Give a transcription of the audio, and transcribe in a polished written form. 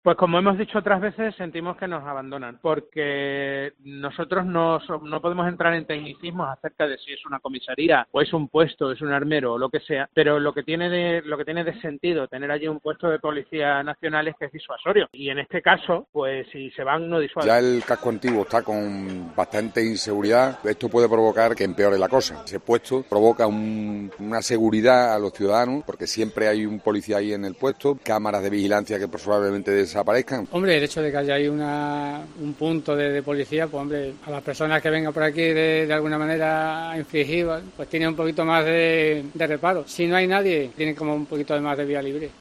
Pues como hemos dicho otras veces, sentimos que nos abandonan, porque nosotros no podemos entrar en tecnicismos acerca de si es una comisaría o es un puesto, es un armero o lo que sea, pero lo que tiene de sentido tener allí un puesto de policía nacional es que es disuasorio. Y en este caso, pues si se van, no disuaden. Ya el casco antiguo está con bastante inseguridad. Esto puede provocar que empeore la cosa. Ese puesto provoca una seguridad a los ciudadanos, porque siempre hay un policía ahí en el puesto, cámaras de vigilancia que probablemente desaparezcan. Hombre, el hecho de que haya ahí un punto de policía, pues hombre, a las personas que vengan por aquí de alguna manera a infligir, pues tienen un poquito más de reparo. Si no hay nadie, tienen como un poquito más de vía libre.